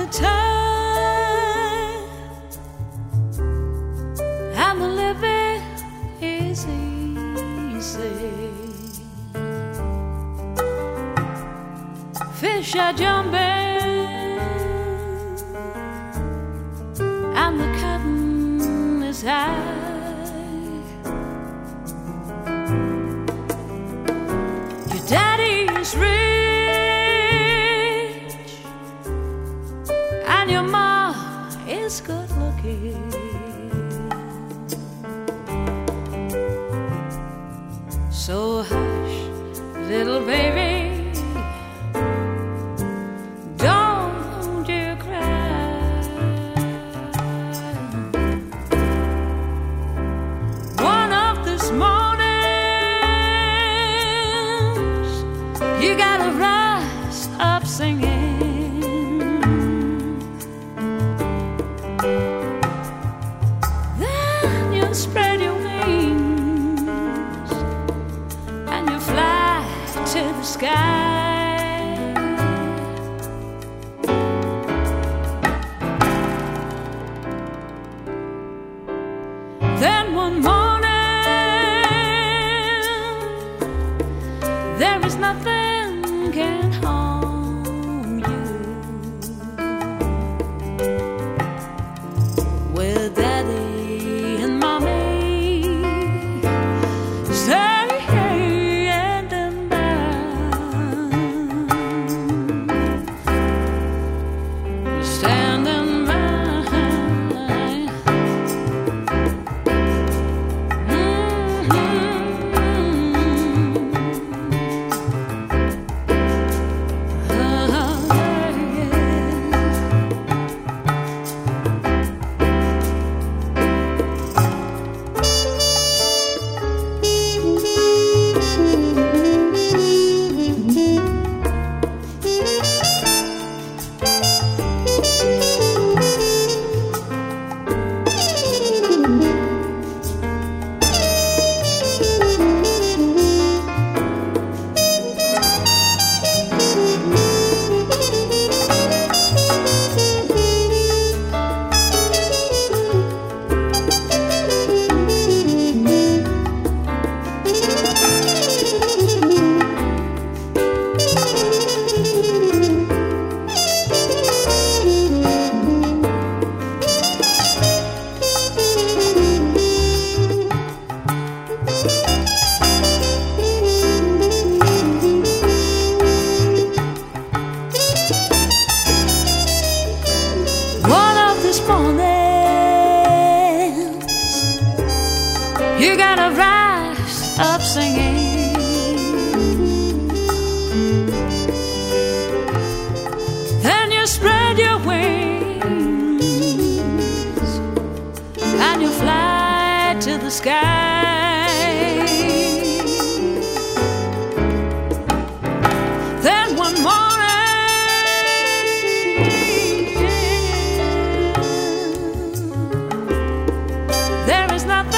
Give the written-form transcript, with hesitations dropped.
the time, and the living is easy. Fish are jumping, and the cotton is high. Your daddy is rich, and your mom is good looking. So hush, little baby, don't you cry. One of these mornings, you gotta rise up singing. Then you spread your wings and you fly to the sky. Then one morning, there is nothing can harm you. With daddy and mommy staying down, standing by. You gotta rise up singing. Then you spread your wings and you fly to the sky. Then one morning, there is nothing